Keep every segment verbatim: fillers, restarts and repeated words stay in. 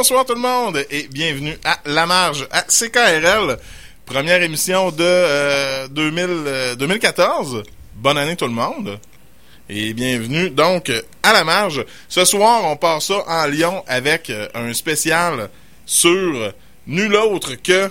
Bonsoir tout le monde et bienvenue à La Marge, à C K R L, première émission de euh, deux mille, euh, deux mille quatorze. Bonne année tout le monde et bienvenue donc à La Marge. Ce soir, on part ça en Lyon avec euh, un spécial sur nul autre que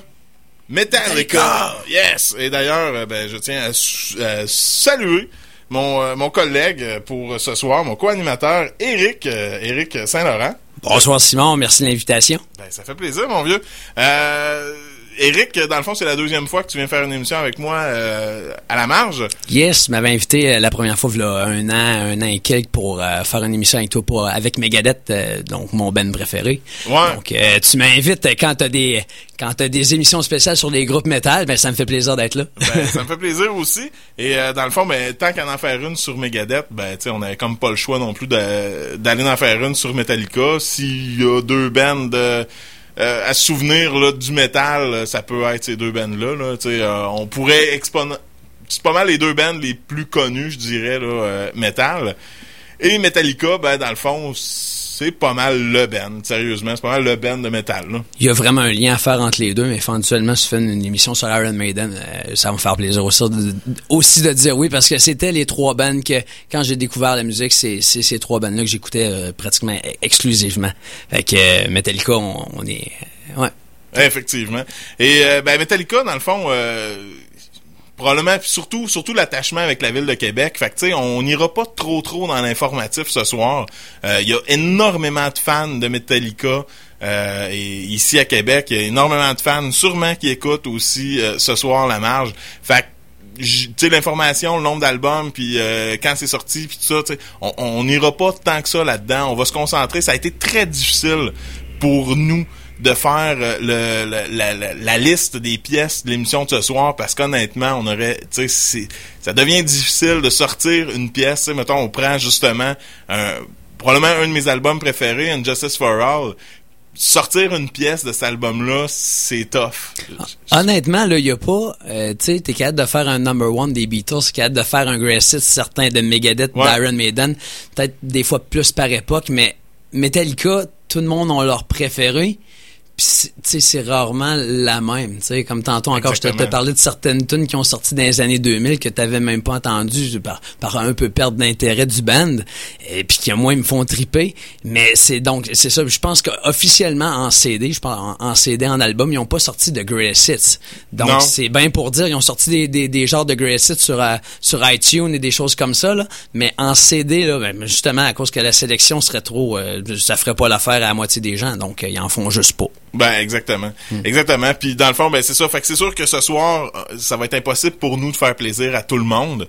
Metallica. Yes! Et d'ailleurs, euh, ben, je tiens à, à saluer mon, euh, mon collègue pour ce soir, mon co-animateur, Éric, euh, Éric Saint-Laurent. Bonsoir Simon, merci de l'invitation. Ben, ça fait plaisir, mon vieux. Euh, Éric, dans le fond, c'est la deuxième fois que tu viens faire une émission avec moi euh, à La Marge. Yes, tu m'avais invité euh, la première fois, il y a un an, un an et quelques, pour euh, faire une émission avec toi, pour, avec Megadeth, euh, donc mon band préféré. Ouais. Donc, euh, tu m'invites quand t'as des quand t'as des émissions spéciales sur des groupes métal, ben ça me fait plaisir d'être là. Ben, ça me fait plaisir aussi. Et euh, dans le fond, ben, tant qu'à en faire une sur Megadeth, ben, tu sais, on avait comme pas le choix non plus de, d'aller en faire une sur Metallica. S'il y a deux bands de... Euh, à se souvenir là, du métal, ça peut être ces deux bands-là. Là, euh, on pourrait exponer... C'est pas mal les deux bands les plus connus, je dirais, là, euh, métal. Et Metallica, ben dans le fond, c'est pas mal le band. Sérieusement, c'est pas mal le band de métal. Là. Il y a vraiment un lien à faire entre les deux, mais éventuellement, si tu fais une, une émission sur Iron Maiden, euh, ça va me faire plaisir aussi de, aussi de dire oui, parce que c'était les trois bands que, quand j'ai découvert la musique, c'est, c'est ces trois bands-là que j'écoutais euh, pratiquement exclusivement. Fait que euh, Metallica, on, on est... ouais. Effectivement. Et euh, ben Metallica, dans le fond... Euh, probablement, puis surtout, surtout l'attachement avec la ville de Québec. Fait que, tu sais, on n'ira pas trop, trop dans l'informatif ce soir. Il euh, y a énormément de fans de Metallica euh, et ici à Québec. Il y a énormément de fans, sûrement, qui écoutent aussi euh, ce soir La Marge. Fait que, tu sais, l'information, le nombre d'albums, puis euh, quand c'est sorti, puis tout ça, tu sais, on n'ira pas tant que ça là-dedans. On va se concentrer. Ça a été très difficile pour nous de faire le, le la, la, la liste des pièces de l'émission de ce soir, parce qu'honnêtement, on aurait, tu sais, c'est, ça devient difficile de sortir une pièce. Tu sais, mettons, on prend justement un, probablement un de mes albums préférés, Injustice for All. Sortir une pièce de cet album-là, c'est tough. Honnêtement, là, il y a pas, euh, tu sais, t'es capable de faire un number one des Beatles, t'es capable de faire un greatest hits certain de Megadeth, ouais. d'Iron Maiden, peut-être des fois plus par époque, mais Metallica, tout le monde a leur préféré. Puis, tu sais, c'est rarement la même. Tu sais, comme tantôt encore, Exactement. je te, te parlais de certaines tunes qui ont sorti dans les années deux mille que t'avais même pas entendu par, par un peu perdre d'intérêt du band, et puis qui, moi, ils me font triper. Mais c'est donc, c'est ça. Je pense qu'officiellement, en C D, je pense, en, en C D, en album, ils ont pas sorti de Greatest Hits. Donc, non. c'est bien pour dire, ils ont sorti des, des, des genres de Greatest Hits sur, uh, sur iTunes et des choses comme ça, là. Mais en C D, là, ben, justement, à cause que la sélection serait trop, euh, ça ferait pas l'affaire à la moitié des gens. Donc, euh, ils en font juste pas. Ben exactement, hmm. exactement. Puis dans le fond, ben c'est ça. Fait que c'est sûr que ce soir, ça va être impossible pour nous de faire plaisir à tout le monde.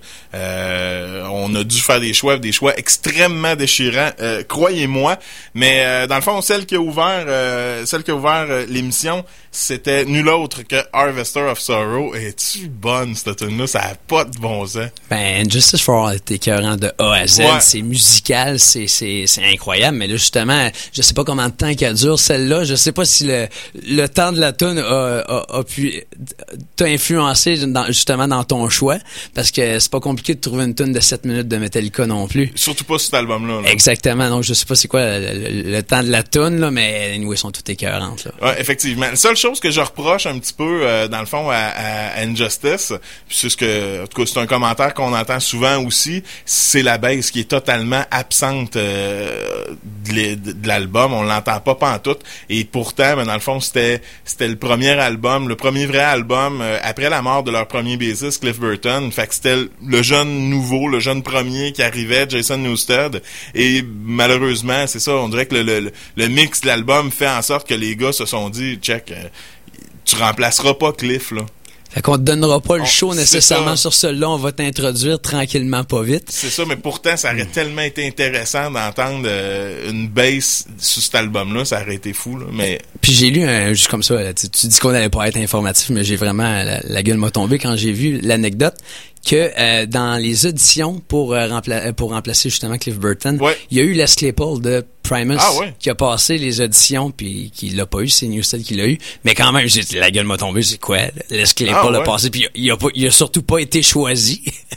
Euh, on a dû faire des choix, des choix extrêmement déchirants, euh, croyez-moi. Mais euh, dans le fond, celle qui a ouvert, euh, celle qui a ouvert euh, l'émission, c'était nul autre que Harvester of Sorrow. Es-tu bonne cette tune-là? Ça a pas de bon sens. Ben Justice for All est écœurant de A à Z. Ouais. C'est musical, c'est c'est c'est incroyable. Mais là justement, je sais pas combien de temps qu'elle dure celle-là. Je sais pas si le Le, le temps de la tune a, a, a pu t'a influencé dans, justement dans ton choix, parce que c'est pas compliqué de trouver une tune de sept minutes de Metallica non plus. Surtout pas cet album-là. Là. Exactement. Donc je sais pas c'est quoi le, le, le temps de la tune là, mais anyway, sont toutes écœurantes. Là. Ouais, effectivement. La seule chose que je reproche un petit peu euh, dans le fond à, à Injustice, puis c'est ce que, en tout cas, c'est un commentaire qu'on entend souvent aussi, c'est la bass qui est totalement absente euh, de, de l'album. On l'entend pas pantoute. Et pourtant, dans le fond, c'était c'était le premier album, le premier vrai album euh, après la mort de leur premier bassiste, Cliff Burton. Fait que c'était le jeune nouveau, le jeune premier qui arrivait, Jason Newsted. Et malheureusement, c'est ça, on dirait que le, le, le mix de l'album fait en sorte que les gars se sont dit, check, euh, tu remplaceras pas Cliff, là. Fait qu'on te donnera pas le on, show nécessairement sur celui-là, on va t'introduire tranquillement, pas vite. C'est ça, mais pourtant, ça aurait mmh. tellement été intéressant d'entendre euh, une bass sur cet album-là, ça aurait été fou, là, mais... Puis j'ai lu, un, juste comme ça, là, tu, tu dis qu'on allait pas être informatif, mais j'ai vraiment, la, la gueule m'a tombé quand j'ai vu l'anecdote que euh, dans les auditions pour euh, rempla- pour remplacer justement Cliff Burton, ouais. il y a eu Les Claypool de Primus ah, ouais. qui a passé les auditions, puis qui l'a pas eu, c'est Newsted qui l'a eu, mais quand même, j'ai, la gueule m'a tombé, c'est quoi? Les Claypool ah, ouais. a passé, puis il a, il a, pas, il a surtout pas été choisi.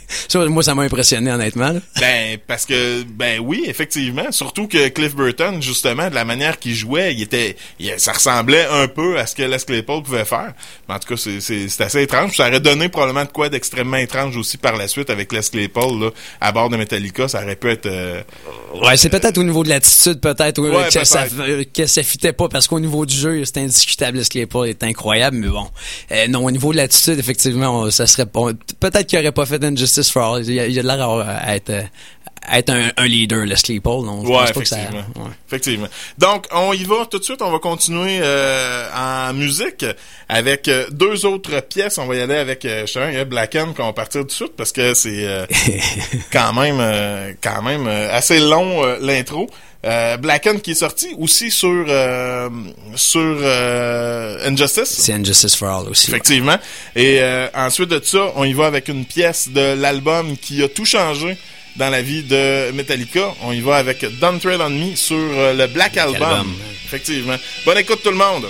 Ça, moi, ça m'a impressionné, honnêtement. Là. Ben, parce que, ben oui, effectivement. Surtout que Cliff Burton, justement, de la manière qu'il jouait, il était, il, ça ressemblait un peu à ce que Les Claypool pouvait faire. Mais en tout cas, c'est, c'est, c'est assez étrange. Ça aurait donné probablement de quoi d'extrêmement étrange aussi par la suite avec Les Claypool, là, à bord de Metallica. Ça aurait pu être, euh... Ouais, c'est peut-être au niveau de l'attitude, peut-être, ouais, que, peut-être. Ça, que ça fitait pas, parce qu'au niveau du jeu, c'est indiscutable, Les Claypool est incroyable, mais bon. Euh, non, au niveau de l'attitude, effectivement, on, ça serait pas, peut-être qu'il aurait pas fait Injustice for All. Il y a, il y a de l'air à être, à être un, un leader, Les Claypool. Non, je ouais, pense pas que ça, ouais. Effectivement. Donc, on y va tout de suite. On va continuer euh, en musique avec euh, deux autres pièces. On va y aller avec, euh, je sais pas, il y a Black Hand qu'on va partir tout de suite parce que c'est euh, quand même, euh, quand même euh, assez long euh, l'intro. Euh, Black Hand qui est sorti aussi sur euh, sur euh, Injustice. C'est Injustice for All aussi. Effectivement. Ouais. Et euh, ensuite de ça, on y va avec une pièce de l'album qui a tout changé dans la vie de Metallica. On y va avec Don't Tread on Me sur euh, le Black Album. Album. Effectivement. Bonne écoute tout le monde.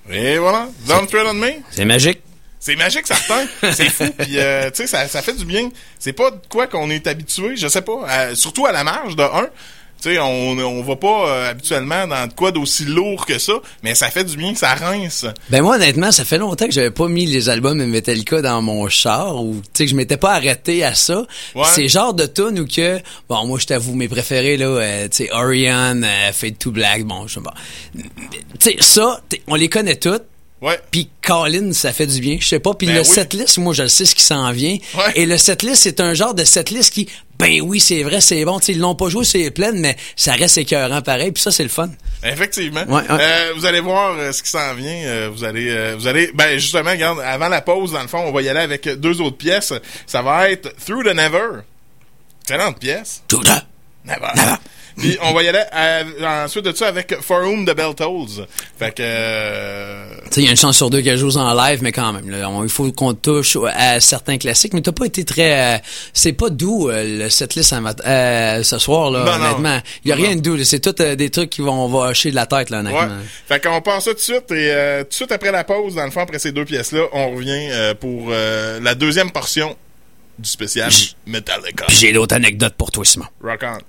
Et voilà. Don't Tread on Me. C'est magique. C'est magique, certain. C'est fou. Puis, euh, tu sais, ça, ça fait du bien. C'est pas de quoi qu'on est habitué, je sais pas. À, surtout à la marge, de un. Tu sais, on, on va pas euh, habituellement dans de quoi d'aussi lourd que ça, mais ça fait du bien, ça rince. Ben moi, honnêtement, ça fait longtemps que j'avais pas mis les albums de Metallica dans mon char, ou tu sais que je m'étais pas arrêté à ça. Ouais. C'est genre de tune où que, bon, moi je t'avoue mes préférés là, euh, tu sais, Orion, euh, Fade to Black, bon, je sais pas. Tu sais ça, on les connaît toutes. Ouais. Puis Colin, ça fait du bien, je sais pas. Puis ben le oui. setlist, moi je le sais ce qui s'en vient. Ouais. Et le setlist, c'est un genre de setlist qui, ben oui, c'est vrai, c'est bon. T'sais, ils l'ont pas joué, c'est plein, mais ça reste écœurant pareil. Puis ça, c'est le fun. Effectivement. Ouais, ouais. Euh, vous allez voir euh, ce qui s'en vient. Euh, vous allez, euh, vous allez, ben justement, regarde, avant la pause, dans le fond, on va y aller avec deux autres pièces. Ça va être Through the Never. Excellente pièce. Tout le Never. Never. Puis on va y aller à, ensuite de ça avec For Whom the Bell Tolls. Fait que... Euh... Tu sais, il y a une chance sur deux qu'elle joue en live, mais quand même, là, on, il faut qu'on touche à certains classiques. Mais t'as pas été très... Euh, c'est pas doux, euh, le setlist euh, ce soir, là, non, honnêtement. Non. Il y a non. rien de doux. Là. C'est tout euh, des trucs qui vont vacher de la tête, là, honnêtement. Ouais. Fait qu'on passe ça tout de suite. Et euh, tout de suite après la pause, dans le fond, après ces deux pièces-là, on revient euh, pour euh, la deuxième portion du spécial J- Metallica. Puis j'ai l'autre anecdote pour toi, Simon. Rock on.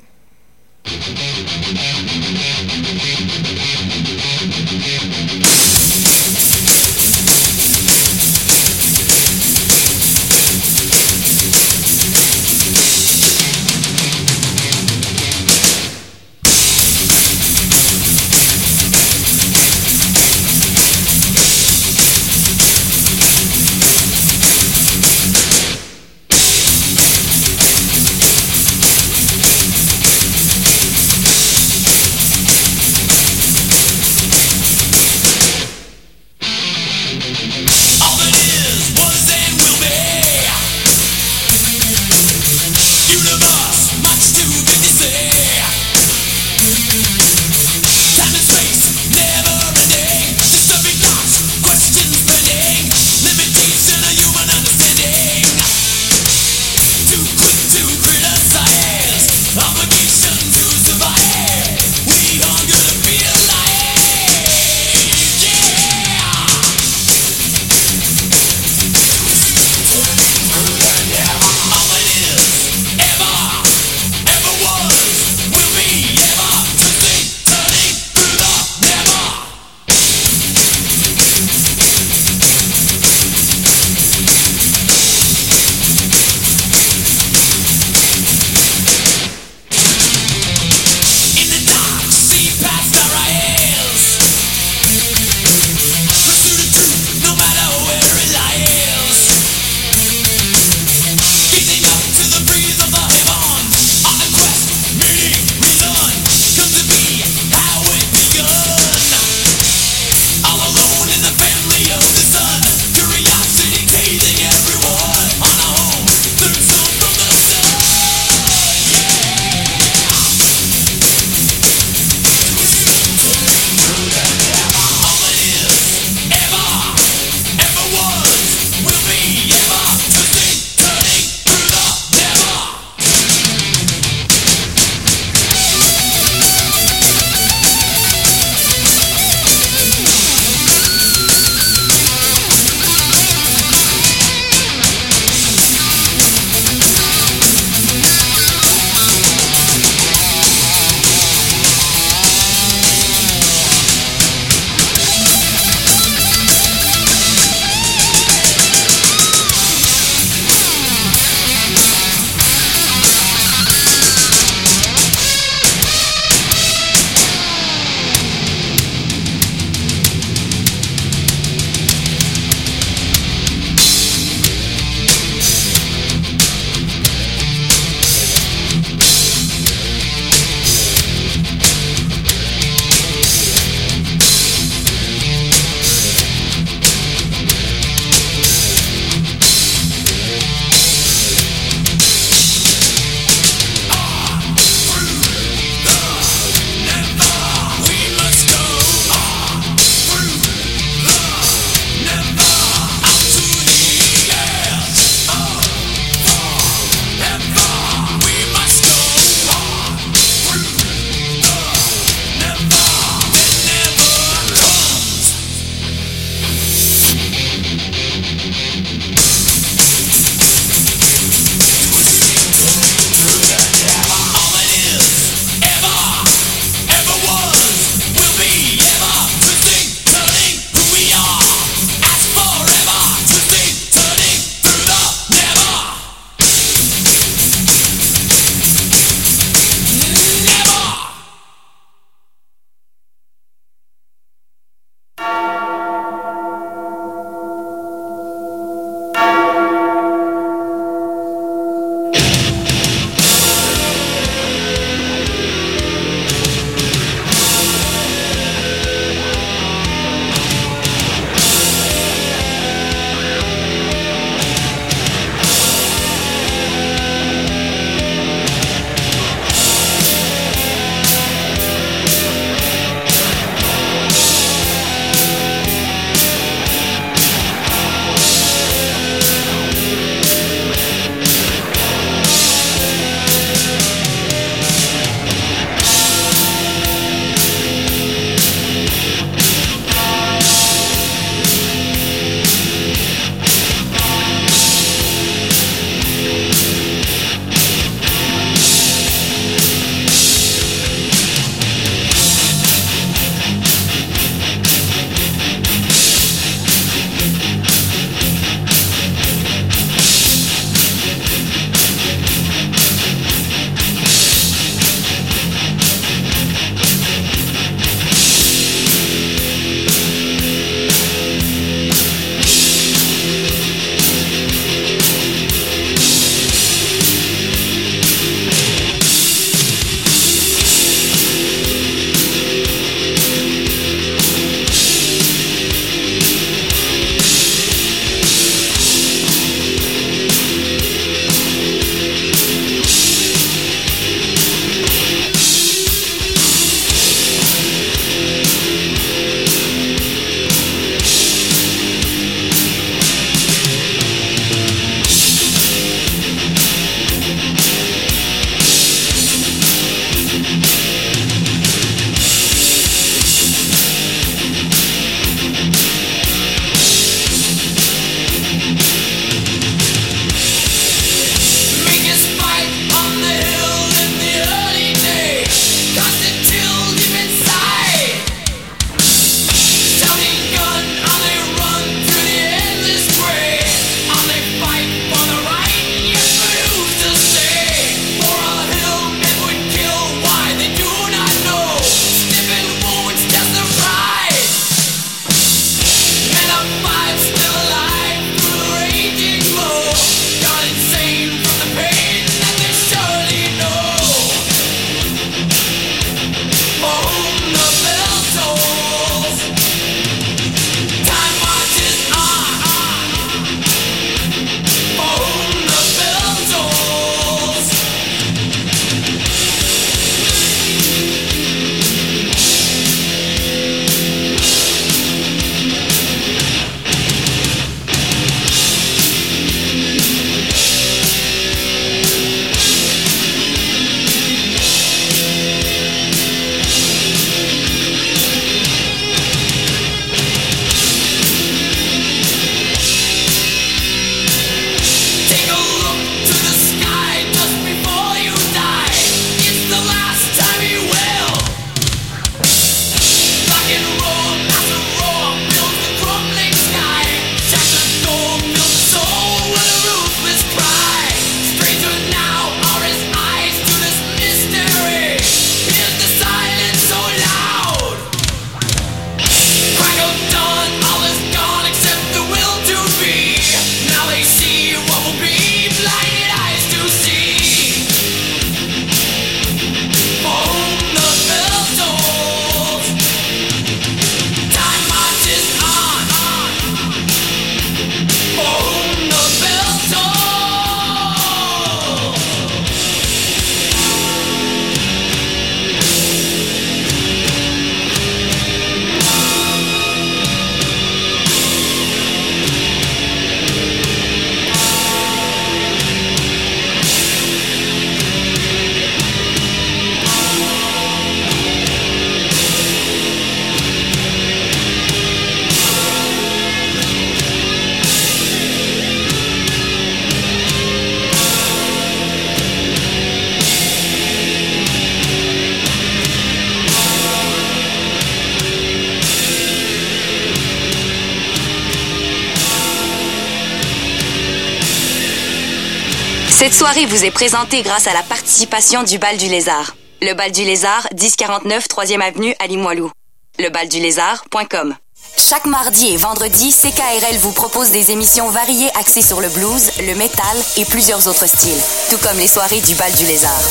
Cette soirée vous est présentée grâce à la participation du Bal du Lézard. Le Bal du Lézard, dix quarante-neuf troisième avenue à Limoilou. le bal du lézard point com. Chaque mardi et vendredi, C K R L vous propose des émissions variées axées sur le blues, le métal et plusieurs autres styles, tout comme les soirées du Bal du Lézard.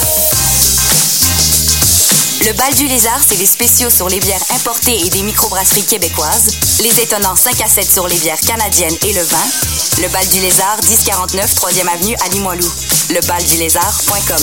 Le Bal du Lézard, c'est des spéciaux sur les bières importées et des microbrasseries québécoises, les étonnants cinq à sept sur les bières canadiennes et le vin. Le Bal du Lézard, dix quarante-neuf troisième avenue à Limoilou. le bal du lézard point com.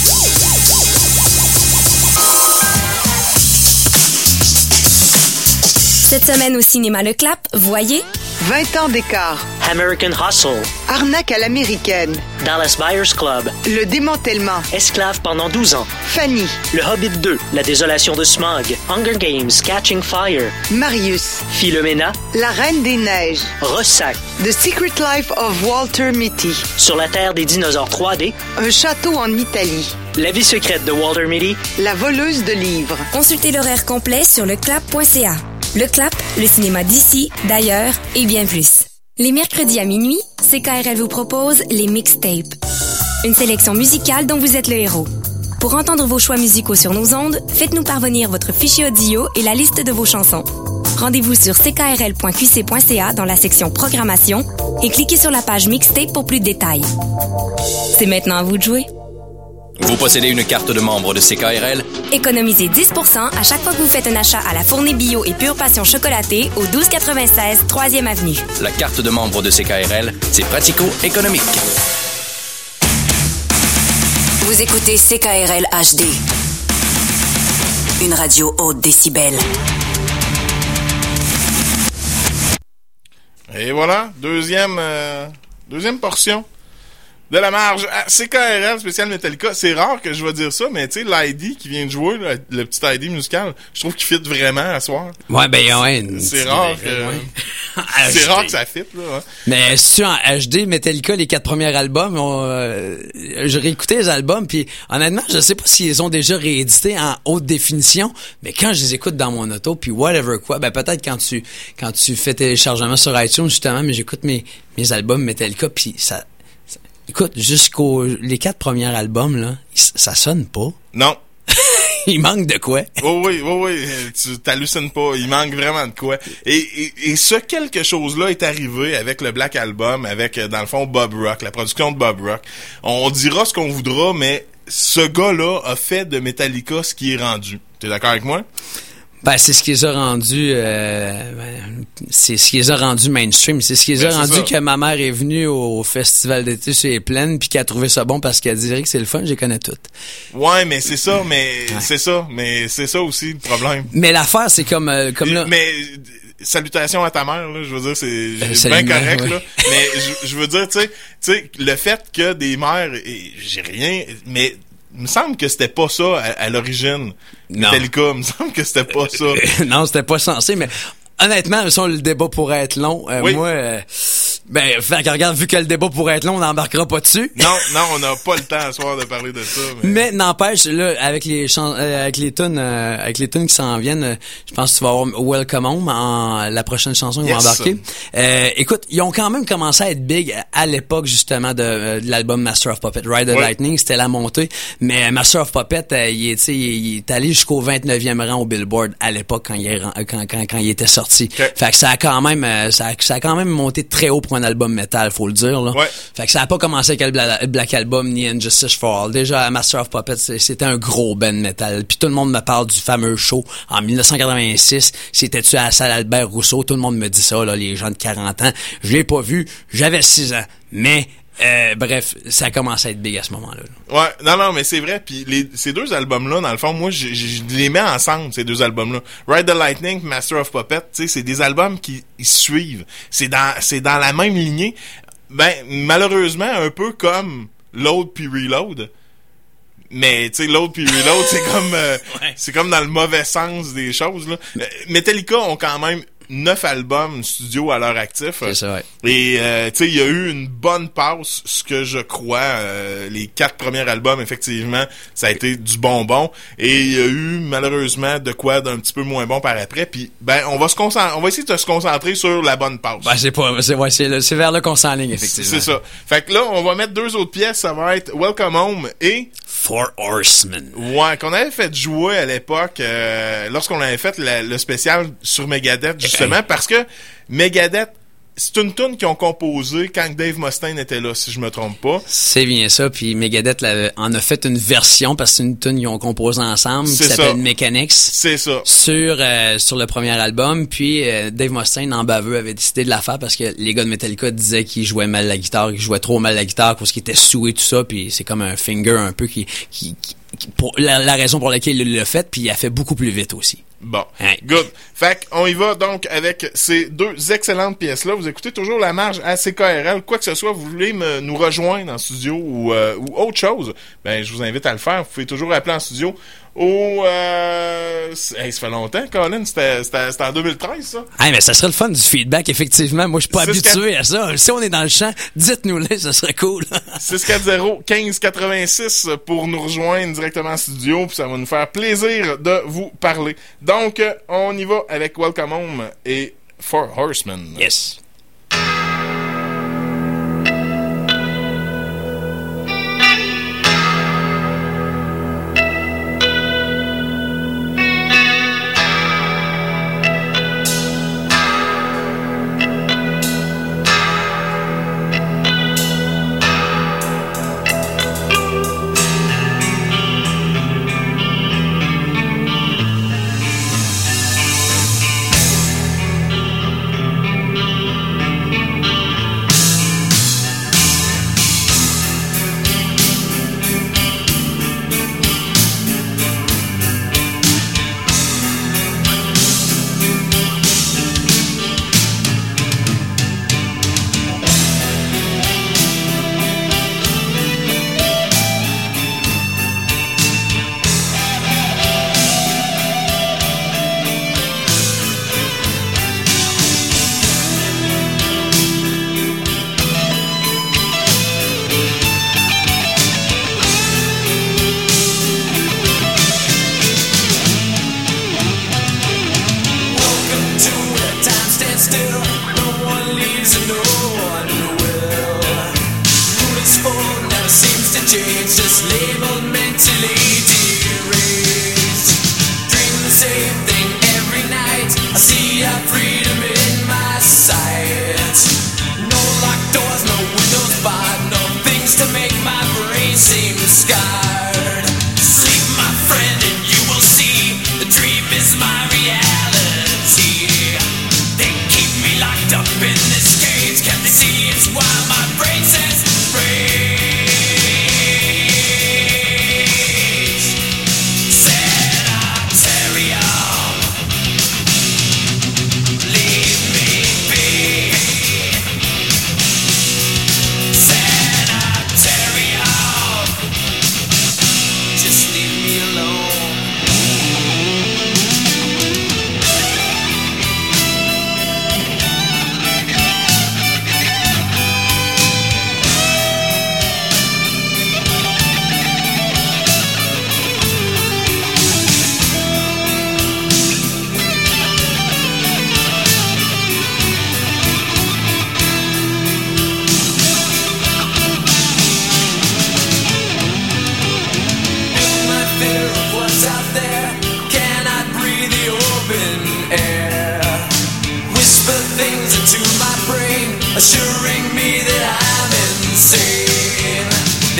Cette semaine au cinéma Le Clap, voyez vingt ans d'écart. American Hustle. Arnaque à l'américaine. Dallas Buyers Club. Le démantèlement. Esclave pendant douze ans. Fanny. Le Hobbit deux. La désolation de Smaug. Hunger Games. Catching Fire. Marius. Philomena. La Reine des Neiges. Ressac. The Secret Life of Walter Mitty. Sur la Terre des dinosaures trois D. Un château en Italie. La vie secrète de Walter Mitty. La voleuse de livres. Consultez l'horaire complet sur leclap point c a. Le Clap, le cinéma d'ici, d'ailleurs et bien plus. Les mercredis à minuit, C K R L vous propose les mixtapes. Une sélection musicale dont vous êtes le héros. Pour entendre vos choix musicaux sur nos ondes, faites-nous parvenir votre fichier audio et la liste de vos chansons. Rendez-vous sur c k r l point q c point c a dans la section Programmation et cliquez sur la page Mixtape pour plus de détails. C'est maintenant à vous de jouer. Vous possédez une carte de membre de C K R L? Économisez dix pour cent à chaque fois que vous faites un achat à la Fournée Bio et Pure Passion chocolatée au douze quatre-vingt-seize troisième avenue. La carte de membre de C K R L, c'est pratico-économique. Vous écoutez C K R L H D. Une radio haute décibel. Et voilà, deuxième, euh, deuxième portion de la marge à C K R L spécial Metallica. C'est rare que je vais dire ça, mais tu sais, l'I D qui vient de jouer, là, le petit I D musical, je trouve qu'il fit vraiment à soir. Ouais, ben ouais. C'est rare que... Ouais. C'est rare que ça fit, là. Hein. Mais si en H D, Metallica, les quatre premiers albums, on, euh, j'ai réécouté les albums, puis honnêtement, je sais pas s'ils ont déjà réédités en haute définition, mais quand je les écoute dans mon auto, puis whatever quoi, ben peut-être quand tu quand tu fais téléchargement sur iTunes, justement, mais j'écoute mes, mes albums Metallica, puis ça... Écoute, jusqu'aux les quatre premiers albums, là, ça sonne pas. Non. Il manque de quoi? Oh oui, oui, oui, tu t'hallucines pas. Il manque vraiment de quoi. Et, et, et ce quelque chose-là est arrivé avec le Black Album, avec, dans le fond, Bob Rock, la production de Bob Rock. On dira ce qu'on voudra, mais ce gars-là a fait de Metallica ce qui est rendu. T'es d'accord avec moi? Ben, c'est ce qui les a rendus, euh, ben, c'est ce qui les a rendus mainstream. C'est ce qui les a ben, rendus que ma mère est venue au festival d'été sur les plaines puis qu'elle a trouvé ça bon parce qu'elle dirait que c'est le fun, je les connais toutes. Ouais, mais c'est ça, mais ouais. c'est ça, mais c'est ça aussi le problème. Mais l'affaire, c'est comme, euh, comme là. Mais, salutations à ta mère, là, je veux dire, c'est euh, bien correct, ouais. là. Mais je, je veux dire, tu sais, tu sais, le fait que des mères, et j'ai rien, mais il me semble que c'était pas ça à, à l'origine. Non. Metallica, il me semble que c'était pas ça. Non, c'était pas censé, mais honnêtement, ça, le débat pourrait être long. Euh, oui. Moi, euh, Ben, fait que regarde, vu que le débat pourrait être long, on n'embarquera pas dessus. Non, non, on n'a pas le temps ce soir de parler de ça. Mais, mais n'empêche, là, avec les chan- euh, avec les tunes, euh, avec les tunes qui s'en viennent, euh, je pense que tu vas avoir Welcome Home en la prochaine chanson qu'ils yes. vont embarquer. Euh, écoute, ils ont quand même commencé à être big à l'époque justement de, euh, de l'album Master of Puppets. Ride the ouais. Lightning, c'était la montée, mais Master of Puppets, euh, il est, il, il est allé jusqu'au vingt-neuvième rang au Billboard à l'époque quand il est, quand quand quand il était sorti. Okay. Fait que ça a quand même, euh, ça a, ça a quand même monté très haut pour un album metal, faut le dire là. Ouais. Fait que ça a pas commencé avec le Bla- Black Album ni Injustice for All. Déjà Master of Puppets, c'était un gros band metal. Puis tout le monde me parle du fameux show en dix-neuf cent quatre-vingt-six. C'était-tu à la salle Albert Rousseau? Tout le monde me dit ça, là, les gens de quarante ans. Je l'ai pas vu, j'avais six ans. Mais euh, bref, ça a commencé à être big à ce moment-là. Là. Ouais, non, non, mais c'est vrai. Puis les, ces deux albums-là, dans le fond, moi, je, je, je les mets ensemble, ces deux albums-là. Ride the Lightning, Master of Puppets, tu sais, c'est des albums qui ils suivent. C'est dans, c'est dans la même lignée. Ben, malheureusement, un peu comme Load puis Reload. Mais, tu sais, Load puis Reload, c'est comme, euh, ouais. c'est comme dans le mauvais sens des choses, là. Euh, Metallica ont quand même neuf albums studio à leur actif. C'est ça, ouais. Et, euh, tu sais, il y a eu une bonne passe, ce que je crois. Euh, les quatre premiers albums, effectivement, ça a été du bonbon. Et il y a eu, malheureusement, de quoi d'un petit peu moins bon par après. Puis, ben, on va se concentrer, on va essayer de se concentrer sur la bonne passe. Ben, c'est pas, c'est, ouais, c'est, c'est vers là qu'on s'enligne, effectivement. C'est ça. Fait que là, on va mettre deux autres pièces. Ça va être Welcome Home et Four Horsemen. Ouais, qu'on avait fait jouer à l'époque, euh, lorsqu'on avait fait la, le spécial sur Megadeth, justement, hey. Parce que Megadeth, c'est une tune qu'ils ont composée quand Dave Mustaine était là, si je me trompe pas. C'est bien ça, puis Megadeth en a fait une version, parce que c'est une tune qu'ils ont composée ensemble, c'est qui ça. s'appelle Mechanics. C'est ça. Sur, euh, sur le premier album, puis euh, Dave Mustaine, en baveux, avait décidé de la faire parce que les gars de Metallica disaient qu'il jouait mal la guitare, qu'il jouait trop mal la guitare, parce qu'il était sous et tout ça, puis c'est comme un finger un peu qui... qui, qui pour la, la raison pour laquelle il l'a fait, puis il a fait beaucoup plus vite aussi. Bon, hey. Good. Fait qu'on y va donc avec ces deux excellentes pièces-là. Vous écoutez toujours La Marge à C K R L. Quoi que ce soit, vous voulez me, nous rejoindre en studio ou, euh, ou autre chose, ben je vous invite à le faire. Vous pouvez toujours appeler en studio au... Euh, hey, ça fait longtemps, Colin. C'était, c'était, c'était en deux mille treize, ça. Hey, mais ça serait le fun du feedback, effectivement. Moi, je suis pas six habitué quatre... à ça. Si on est dans le champ, dites-nous-le, ça serait cool. six quatre zéro quinze quatre-vingt-six pour nous rejoindre directement en studio, puis ça va nous faire plaisir de vous parler. Donc, on y va avec Welcome Home et Four Horsemen. Yes. Said Ontario.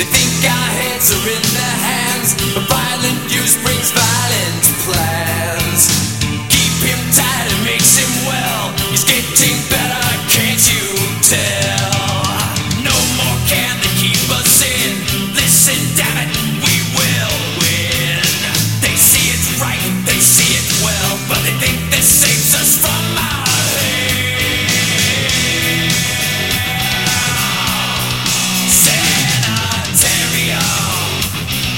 think our heads are in their hands. A violent use brings violent plans. Keep him tight, it makes him well. He's getting better, can't you tell? No more can they keep us in. Listen, damn it, we will win. They see it right, they see it well, but they think this saves us from our sanitarium.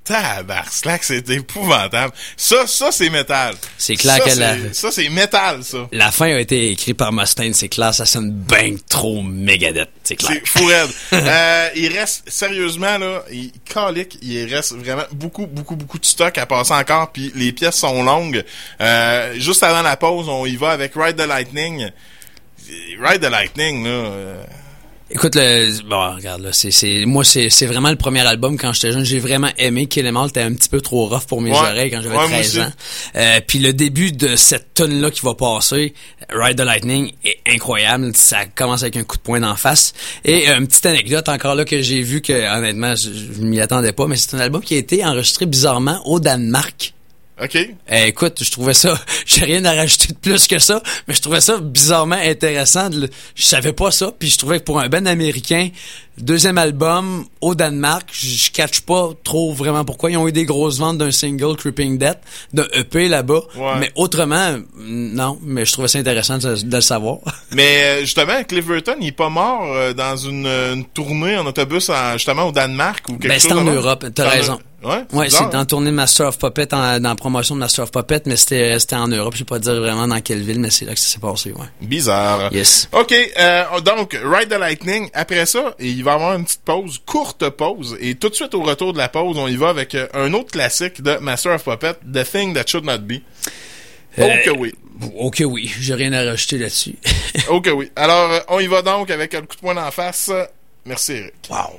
Tabarnak, c'est épouvantable. Ça, ça, c'est métal. C'est clair ça, que c'est, la... Ça, c'est métal, ça. La fin a été écrite par Mustaine, c'est clair, ça sonne bien trop Megadeth, c'est clair. C'est fou raide. euh, il reste, sérieusement, là, il calique, il reste vraiment beaucoup, beaucoup, beaucoup de stock à passer encore, puis les pièces sont longues. Euh, juste avant la pause, on y va avec Ride the Lightning. Ride the Lightning, là... Euh... Écoute, le, bon, regarde, là, c'est, c'est, moi, c'est, c'est vraiment le premier album quand j'étais jeune. J'ai vraiment aimé. Kill 'Em All était un petit peu trop rough pour mes ouais. oreilles quand j'avais ouais, treize ans. Euh, puis le début de cette tune-là qui va passer, Ride the Lightning, est incroyable. Ça commence avec un coup de poing d'en face. Et euh, une petite anecdote encore là que j'ai vu que, honnêtement, je, je m'y attendais pas, mais c'est un album qui a été enregistré bizarrement au Danemark. OK. Euh, écoute, je trouvais ça, j'ai rien à rajouter de plus que ça, mais je trouvais ça bizarrement intéressant. De, je savais pas ça, puis je trouvais que pour un band américain, deuxième album au Danemark, je, je catch pas trop vraiment pourquoi. Ils ont eu des grosses ventes d'un single, Creeping Death, d'un E P là-bas, ouais. mais autrement, non, mais je trouvais ça intéressant de, de le savoir. Mais justement, Cliff Burton, il est pas mort euh, dans une, une tournée en autobus en, justement au Danemark ou quelque ben, chose. c'était en là? Europe, t'as raison. Ouais, ouais bizarre, c'est dans hein? la tournée de Master of Puppet, en, dans la promotion de Master of Puppet, mais c'était, c'était en Europe. Je sais pas dire vraiment dans quelle ville, mais c'est là que ça s'est passé, ouais. Bizarre. Yes. OK, euh, donc, Ride the Lightning, après ça, il va y avoir une petite pause, courte pause, et tout de suite au retour de la pause, on y va avec euh, un autre classique de Master of Puppet, The Thing That Should Not Be. Euh, OK, oui. OK, oui. J'ai rien à rajouter là-dessus. OK, oui. Alors, euh, on y va donc avec un coup de poing d'en face. Merci, Eric. Wow.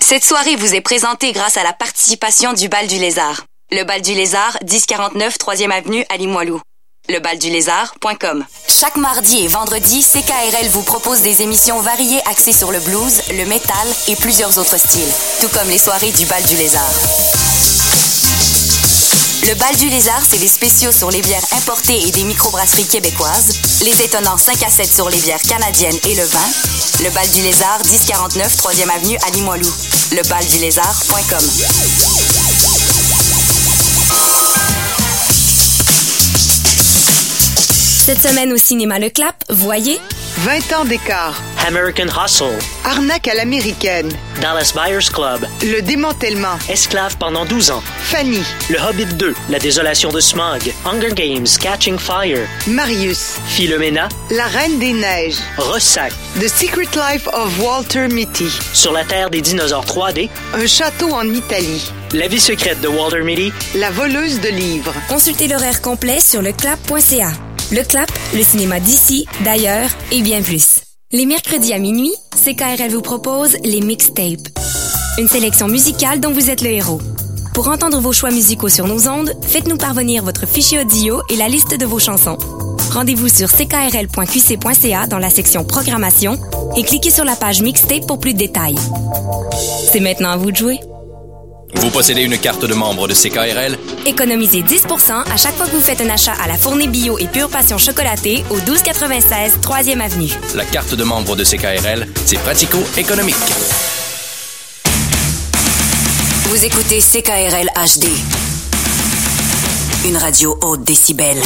Cette soirée vous est présentée grâce à la participation du Bal du Lézard. Le Bal du Lézard, dix quarante-neuf troisième avenue à Limoilou. le bal du lézard point com. Chaque mardi et vendredi, C K R L vous propose des émissions variées axées sur le blues, le métal et plusieurs autres styles, tout comme les soirées du Bal du Lézard. Le Bal du Lézard, c'est des spéciaux sur les bières importées et des microbrasseries québécoises, les étonnants cinq à sept sur les bières canadiennes et le vin. Le Bal du Lézard, dix quarante-neuf troisième avenue à Limoilou. le bal du lézard point com. Cette semaine au cinéma Le Clap, voyez vingt ans d'écart. American Hustle. Arnaque à l'américaine. Dallas Buyers Club. Le démantèlement. Esclave pendant douze ans. Fanny. Le Hobbit deux. La désolation de Smaug. Hunger Games. Catching Fire. Marius. Philomena. La Reine des Neiges. Ressac. The Secret Life of Walter Mitty. Sur la Terre des dinosaures trois D. Un château en Italie. La vie secrète de Walter Mitty. La voleuse de livres. Consultez l'horaire complet sur le clap point c a. Le Clap, le cinéma d'ici, d'ailleurs et bien plus. Les mercredis à minuit, C K R L vous propose les mixtapes. Une sélection musicale dont vous êtes le héros. Pour entendre vos choix musicaux sur nos ondes, faites-nous parvenir votre fichier audio et la liste de vos chansons. Rendez-vous sur c k r l point q c point c a dans la section Programmation et cliquez sur la page mixtape pour plus de détails. C'est maintenant à vous de jouer. Vous possédez une carte de membre de C K R L? Économisez dix pour cent à chaque fois que vous faites un achat à la Fournée Bio et Pure Passion chocolatée au douze quatre-vingt-seize troisième avenue. La carte de membre de C K R L, c'est pratico-économique. Vous écoutez C K R L H D. Une radio haute décibel.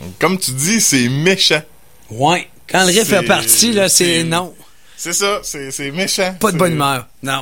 comme tu dis, c'est méchant. Ouais. Quand le riff C'est- est parti, là, c'est, c'est- non. C'est ça, c'est, c'est méchant. Pas de C'est- bonne humeur. Non.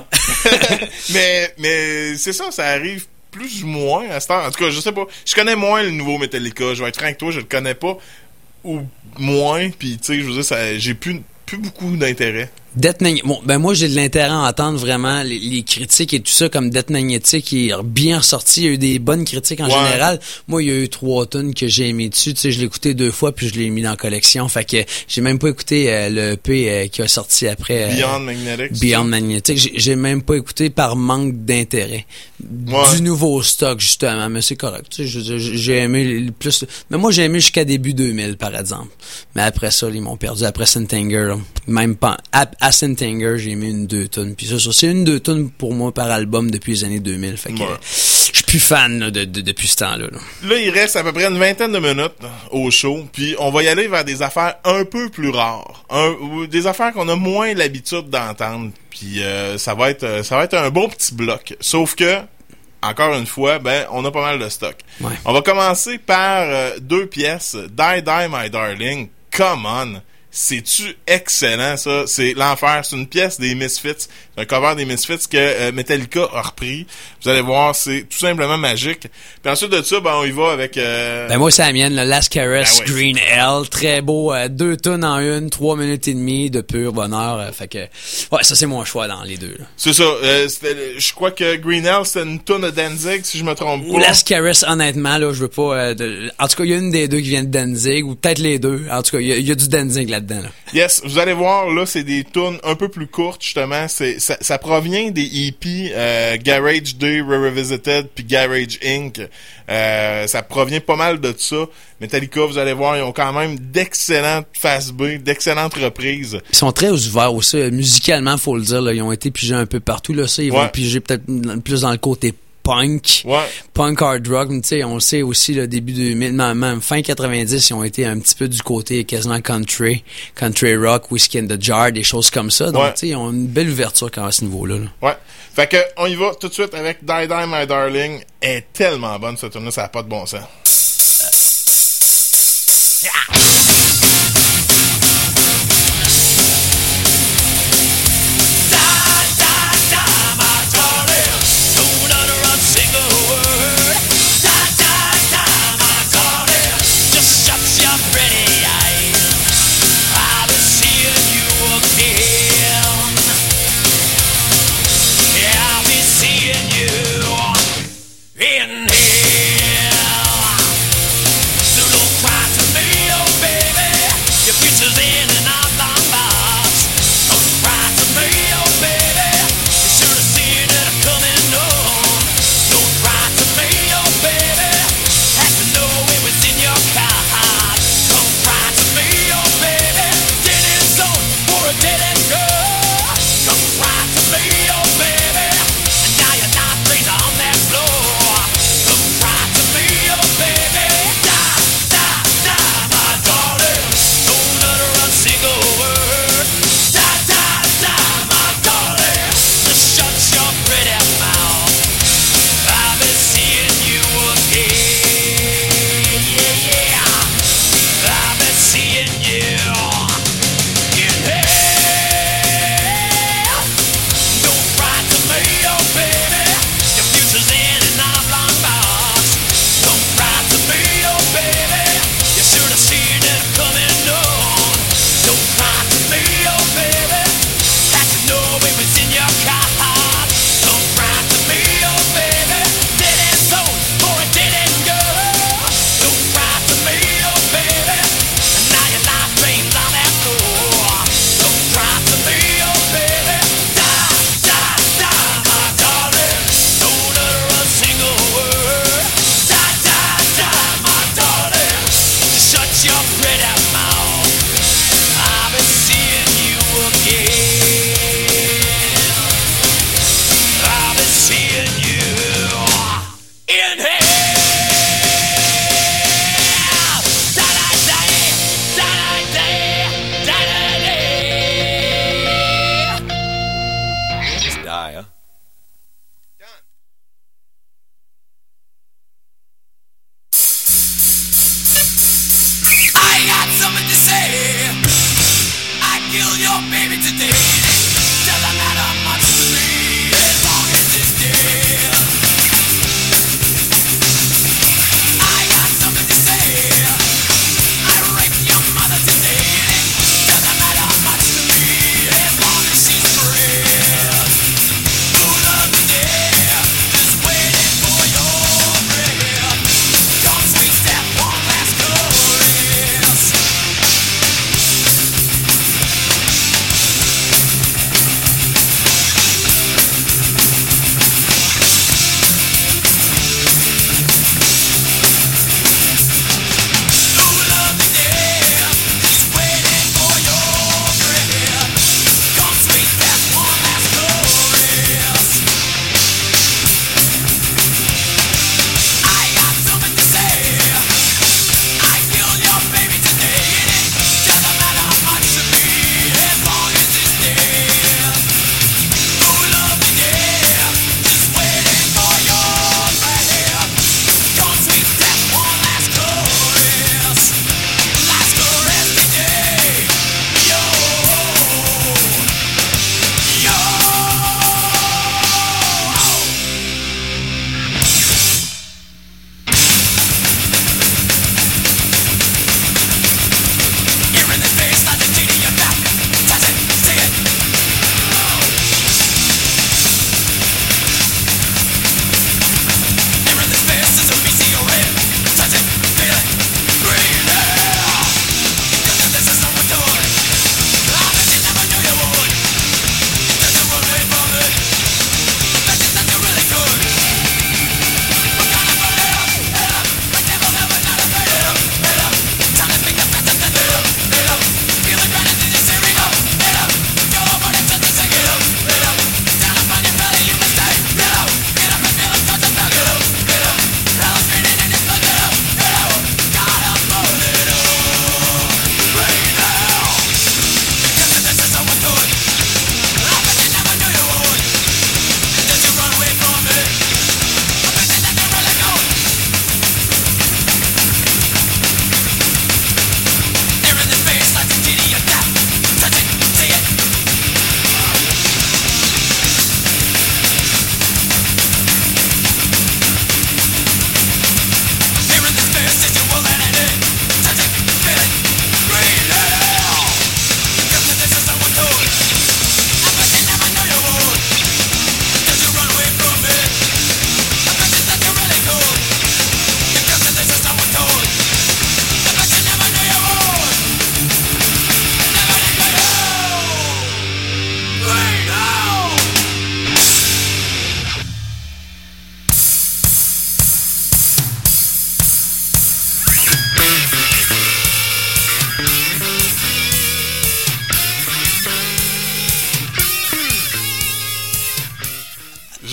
mais, mais c'est ça, ça arrive plus ou moins à cette heure. En tout cas, je sais pas. Je connais moins le nouveau Metallica. Je vais être franc avec toi, je le connais pas. Ou moins, puis tu sais, je veux dire, ça, j'ai plus, plus beaucoup d'intérêt. Death Magnetic. Bon, ben moi, j'ai de l'intérêt à entendre vraiment les, les critiques et tout ça, comme Death Magnetic qui est bien ressorti. Il y a eu des bonnes critiques en Ouais. général. Moi, il y a eu trois tonnes que j'ai aimé dessus. Tu sais, je l'ai écouté deux fois, puis je l'ai mis dans la collection. Fait que j'ai même pas écouté euh, le E P euh, qui a sorti après. euh, Beyond Magnetic. Beyond Magnetic. J'ai, j'ai même pas écouté par manque d'intérêt. Ouais. Du nouveau stock, justement. Mais c'est correct. Tu sais, je- je- j'ai aimé le plus. Mais moi, j'ai aimé jusqu'à début deux mille, par exemple. Mais après ça, ils m'ont perdu. Après Saint-Anger, là. Même pas. À, à Saint-Anger, j'ai aimé une deux tonnes. Puis ça, ça, c'est une deux tonnes pour moi par album depuis les années deux mille. Fait que Ouais. euh, je suis plus fan là, de, de, depuis ce temps-là. Là. Là, il reste à peu près une vingtaine de minutes au show, puis on va y aller vers des affaires un peu plus rares, un, ou des affaires qu'on a moins l'habitude d'entendre, puis euh, ça va être euh, ça va être un bon petit bloc. Sauf que, encore une fois, ben on a pas mal de stock. Ouais. On va commencer par euh, deux pièces, Die Die My Darling, Come On. C'est-tu excellent, ça? C'est l'enfer. C'est une pièce des Misfits. C'est un cover des Misfits que euh, Metallica a repris. Vous allez voir, c'est tout simplement magique. Puis ensuite de ça, ben, on y va avec... Euh... Ben moi, c'est la mienne, le Last Caress, Ben ouais, Green Hell. Très beau. Euh, deux tonnes en une, trois minutes et demie de pur bonheur. Euh, fait que, ouais, ça, c'est mon choix dans les deux. Là. C'est ça. Euh, c'était- je crois que Green Hell, c'était une tonne de Danzig, si je me trompe pas. Last Caress, honnêtement, là, je veux pas... euh, de- En tout cas, il y a une des deux qui vient de Danzig, ou peut-être les deux. En tout cas, il y, a- il y a du Danzig là-dedans. Là. Yes, vous allez voir, là, c'est des tunes un peu plus courtes, justement. C'est, ça, ça provient des E P euh, Garage Day Revisited puis Garage Incorporated. Euh, ça provient pas mal de ça. Metallica, vous allez voir, ils ont quand même d'excellentes face B, d'excellentes reprises. Ils sont très ouverts aussi. Musicalement, faut le dire, là, ils ont été pigés un peu partout. Là, ça, ils Ouais. vont piger peut-être plus dans le côté punk. Ouais. Punk hard rock, mais tu sais, on le sait aussi, le début deux mille, même, même fin quatre-vingt-dix, ils ont été un petit peu du côté quasiment country, country rock, Whiskey in the Jar, des choses comme ça. Donc, Ouais. tu sais, ils ont une belle ouverture quand à ce niveau-là. là. Ouais. Fait que, on y va tout de suite avec Die Die My Darling. Elle est tellement bonne, cette tune-là, ça n'a pas de bon sens. In here, so don't cry to me, oh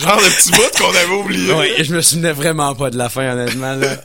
genre de petit bout qu'on avait oublié. Oui, je me souvenais vraiment pas de la fin, honnêtement, là.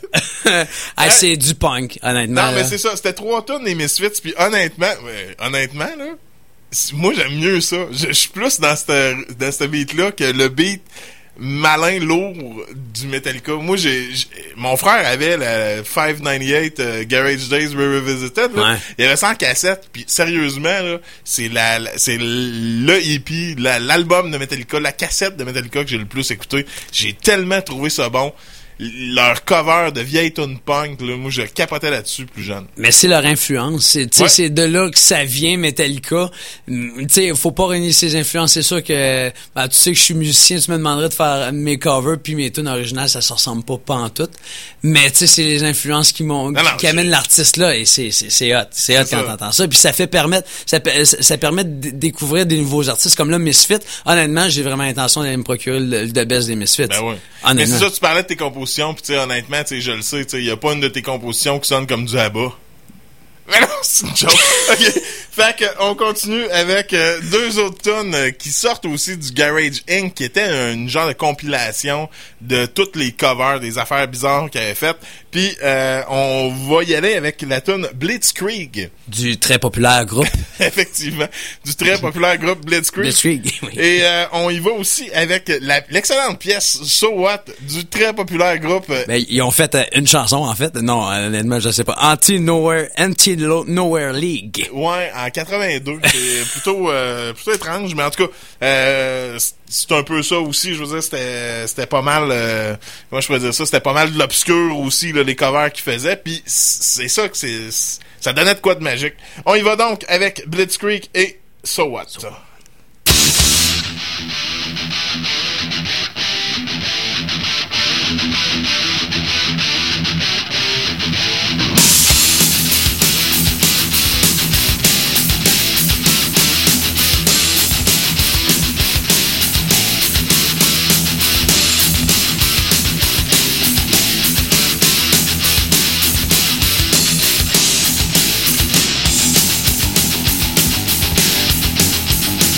Ah, c'est du punk, honnêtement. Non, mais là. c'est ça. C'était trois tonnes des Misfits, puis honnêtement, ouais, honnêtement, là, c- moi, j'aime mieux ça. Je je suis plus dans ce dans ce beat-là que le beat malin, lourd du Metallica. Moi, j'ai, j'ai mon frère avait la cinq cent quatre-vingt-dix-huit euh, Garage Days Revisited, là. Ouais. Il y avait ça en cassette, puis sérieusement, là, c'est la, la- c'est le E P, la- l'album de Metallica, la cassette de Metallica que j'ai le plus écouté. J'ai tellement trouvé ça bon. Leur cover de vieille tune punk, là, moi, je capotais là-dessus plus jeune. Mais c'est leur influence. C'est, tu sais, Ouais. c'est de là que ça vient, Metallica. Hum, Tu sais, faut pas renier ses influences. C'est sûr que, ben, tu sais que je suis musicien, tu me demanderais de faire mes covers puis mes tunes originales, ça se ressemble pas, pas en tout. Mais, tu sais, c'est les influences qui m'ont, Non, qui, non, qui amènent l'artiste là, et c'est, c'est, c'est hot. C'est hot C'est quand ça. t'entends ça. Puis ça fait permettre, ça, pe- ça ça permet de d- découvrir des nouveaux artistes. Comme là, Misfits. Honnêtement, j'ai vraiment l'intention d'aller me procurer le, le best des Misfits. Ben oui. Mais Honnêtement. c'est ça, tu parlais de tes compositions, puis tu sais, honnêtement, tu sais, je le sais, tu sais, il y a pas une de tes compositions qui sonne comme du Abba. Mais non, c'est une joke. OK. Fait que, on continue avec euh, deux autres tonnes euh, qui sortent aussi du Garage Incorporated, qui était un, une genre de compilation de toutes les covers des affaires bizarres qu'il avait faites. Puis, euh, on va y aller avec la tonne Blitzkrieg. Du très populaire groupe. Effectivement. Du très populaire groupe Blitzkrieg. Blitzkrieg, oui. Et euh, on y va aussi avec la- l'excellente pièce So What du très populaire groupe euh, Ben, ils ont fait euh, une chanson, en fait. Non, honnêtement, je sais pas. Anti-Nowhere, Anti-Nowhere League. ouais, en quatre-vingt-deux. C'est plutôt euh, plutôt étrange, mais en tout cas, euh, c'est- c'est un peu ça aussi. Je veux dire, c'était c'était pas mal. Euh, comment je pourrais dire ça? C'était pas mal de l'obscur aussi, là, les covers qu'ils faisaient. Puis c'est ça que c'est. Ça donnait de quoi de magique. On y va donc avec Blitzkrieg et So What. Blitzkrieg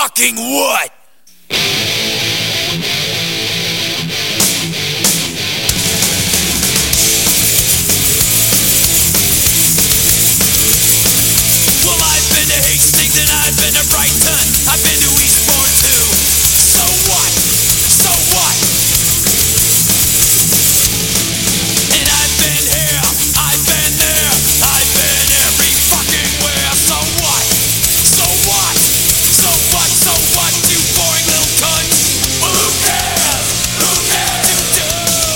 fucking what? Well, I've been to Hastings and I've been to Brighton. I've been to Eastbourne too. So what? So what? And I've been here, I've been there, I've been every fucking where. So what? So what? So what? So what? You boring little cunt. Well, who cares? Who cares? You do.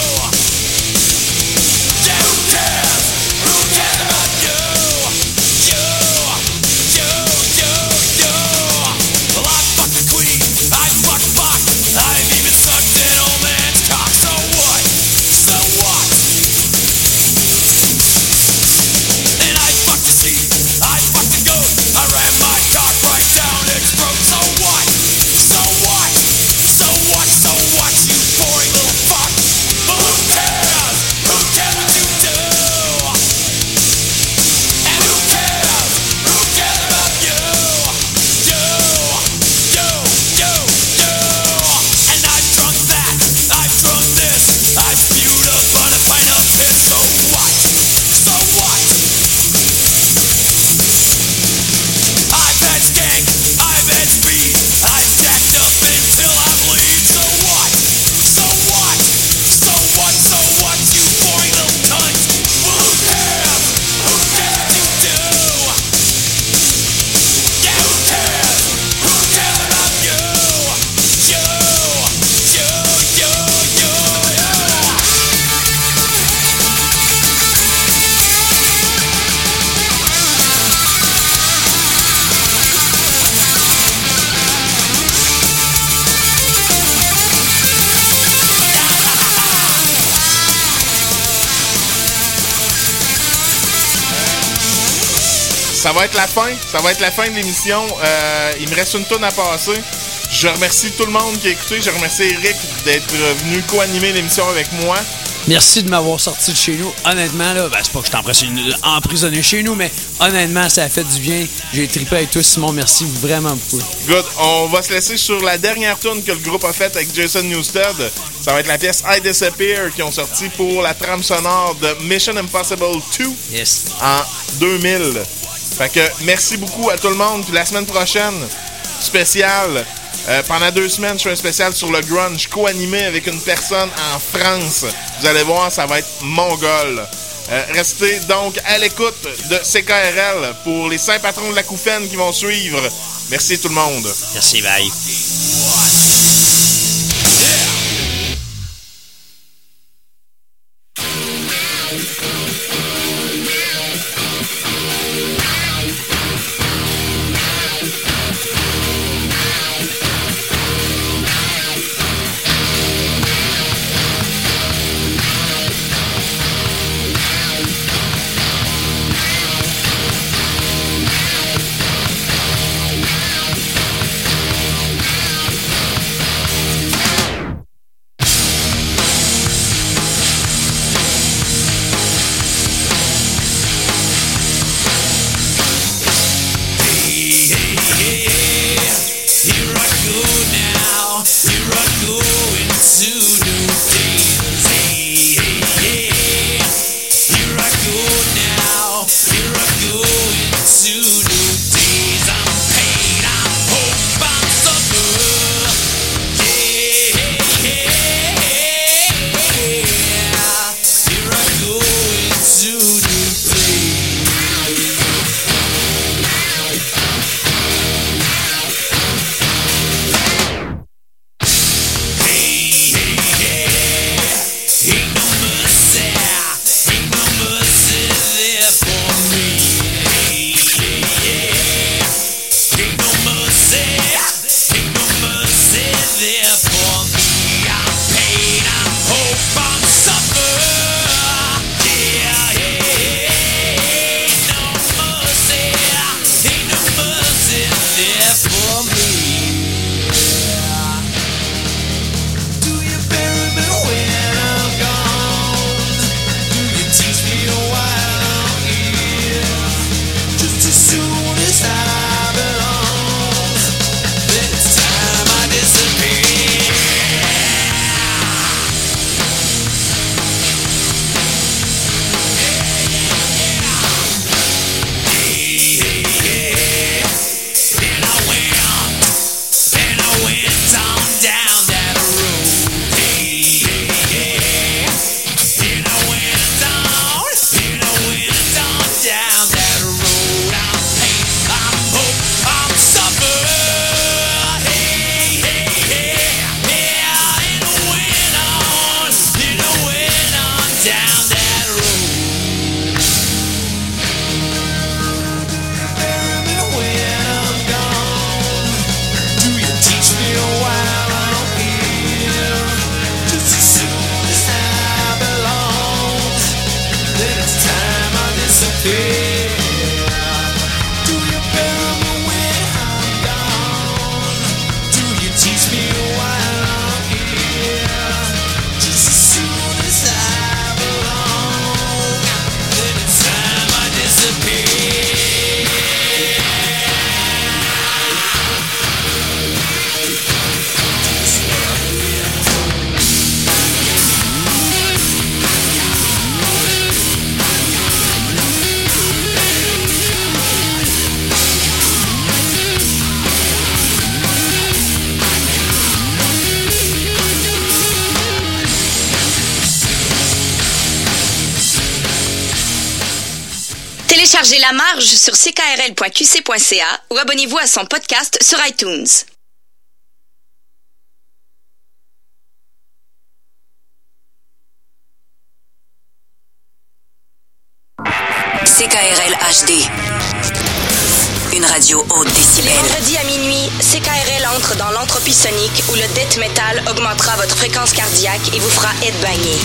Yeah, who cares? Who cares about you? You, you, you, you. Well, I fucked the queen. I fucked Bach. I've even sucked an old man's cock. So what? So what? And I fucked the sheep. I fucked the goat. I ran my cock right down its throat. So what? So what? So what? So what? You boring little fuck. Well, who cares? Who cares what you do? And who cares? Who cares about you? You, you, you, you. And I've drunk that. I've drunk this. I've spewed up on a pint of piss. So what? So what? I've had skank, I've had speed, I've jacked up until I bleed. So what? So what? So what? So what? You boring little cunt. Well, who cares? Who cares what you do? Yeah, who cares? Who cares about you? You, you, you, you, you. Ça va être la fin. Ça va être la fin de l'émission. Euh, il me reste une tourne à passer. Je remercie tout le monde qui a écouté. Je remercie Eric d'être venu co-animer l'émission avec moi. Merci de m'avoir sorti de chez nous. Honnêtement, là, ben, c'est pas que je t'ai emprisonné, emprisonné chez nous, mais honnêtement, ça a fait du bien. J'ai trippé avec toi, Simon. Merci vraiment beaucoup. Good. On va se laisser sur la dernière tune que le groupe a faite avec Jason Newsted. Ça va être la pièce I Disappear qui ont sorti pour la trame sonore de Mission Impossible deux Yes. en deux mille. Fait que merci beaucoup à tout le monde. Puis la semaine prochaine, spécial. Euh, pendant deux semaines, je fais un spécial sur le grunge co-animé avec une personne en France. Vous allez voir, ça va être mongol. Euh, restez donc à l'écoute de C K R L pour les cinq patrons de la Couffaine qui vont suivre. Merci tout le monde. Merci, bye. disappear? Do you bury me when I'm gone? Do you teach me while I'm here? Just as soon as I belong, then it's time I disappear. Téléchargez La Marge sur c k r l point q c point c a ou abonnez-vous à son podcast sur iTunes. C K R L H D. Une radio haute décibel. Les vendredis à minuit, C K R L entre dans l'entropie sonique où le death metal augmentera votre fréquence cardiaque et vous fera headbanger.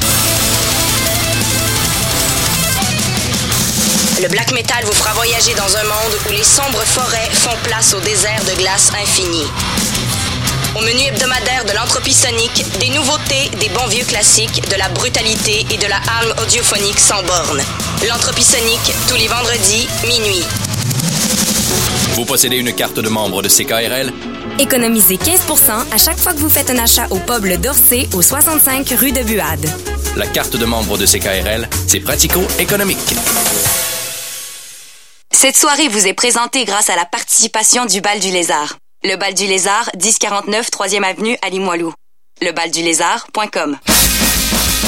Le black metal vous fera voyager dans un monde où les sombres forêts font place au désert de glace infini. Au menu hebdomadaire de l'entropie sonique, des nouveautés, des bons vieux classiques, de la brutalité et de la harme audiophonique sans borne. L'entropie sonique, tous les vendredis, minuit. Vous possédez une carte de membre de C K R L? Économisez quinze pour cent à chaque fois que vous faites un achat au pub Le Dorsey au soixante-cinq rue de Buade. La carte de membre de C K R L, c'est pratico-économique. Cette soirée vous est présentée grâce à la participation du Bal du Lézard. Le Bal du Lézard, dix quarante-neuf troisième avenue à Limoilou. le bal du lézard point com.